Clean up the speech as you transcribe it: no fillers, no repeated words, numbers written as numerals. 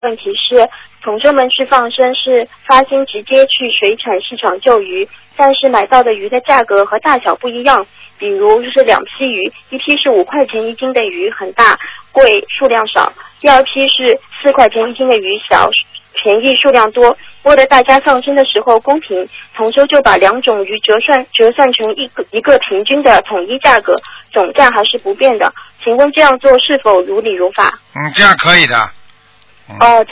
问题是，同修们去放生是发心直接去水产市场救鱼，但是买到的鱼的价格和大小不一样。比如就是2批鱼，一批是5块钱1斤的鱼很大贵数量少，第二批是4块钱1斤的鱼小便宜数量多。为了大家放生的时候公平，同修就把2种鱼折算成一个平均的统一价格，总价还是不变的。请问这样做是否如理如法？ 这样可以的。 哦，